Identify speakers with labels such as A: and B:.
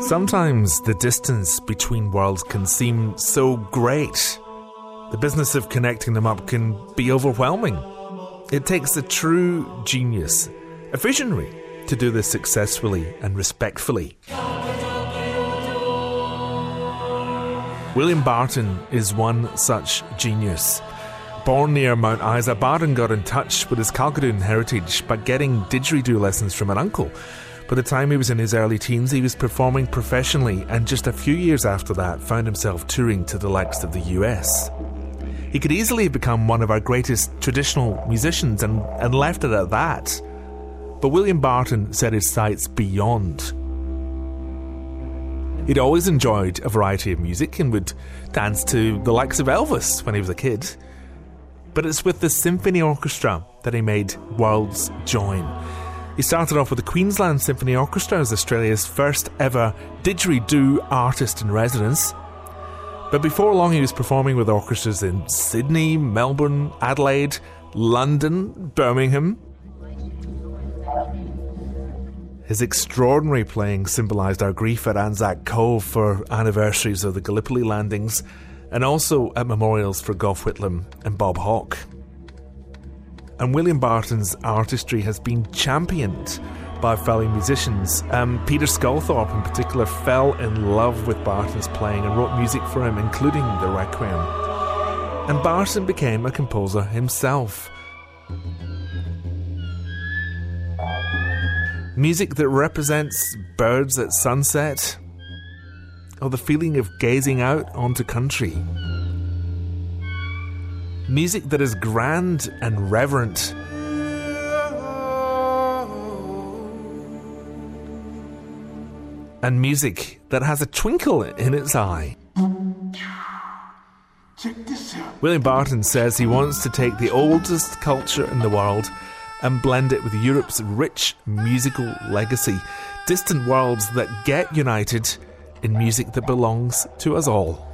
A: Sometimes the distance between worlds can seem so great. The business of connecting them up can be overwhelming. It takes a true genius, a visionary, to do this successfully and respectfully. William Barton is one such genius. Born near Mount Isa, Barton got in touch with his Calgadoon heritage by getting didgeridoo lessons from an uncle. By the time he was in his early teens, he was performing professionally, and just a few years after that found himself touring to the likes of the US. He could easily have become one of our greatest traditional musicians and left it at that. But William Barton set his sights beyond. He'd always enjoyed a variety of music and would dance to the likes of Elvis when he was a kid. But it's with the symphony orchestra that he made worlds join. He started off with the Queensland Symphony Orchestra as Australia's first ever didgeridoo artist in residence. But before long he was performing with orchestras in Sydney, Melbourne, Adelaide, London, Birmingham. His extraordinary playing symbolised our grief at Anzac Cove for anniversaries of the Gallipoli landings, and also at memorials for Gough Whitlam and Bob Hawke. And William Barton's artistry has been championed by fellow musicians. Peter Sculthorpe in particular fell in love with Barton's playing and wrote music for him, including the Requiem. And Barton became a composer himself. Music that represents birds at sunset, or the feeling of gazing out onto country. Music that is grand and reverent. And music that has a twinkle in its eye.
B: Check this out.
A: William Barton says he wants to take the oldest culture in the world and blend it with Europe's rich musical legacy. Distant worlds that get united in music that belongs to us all.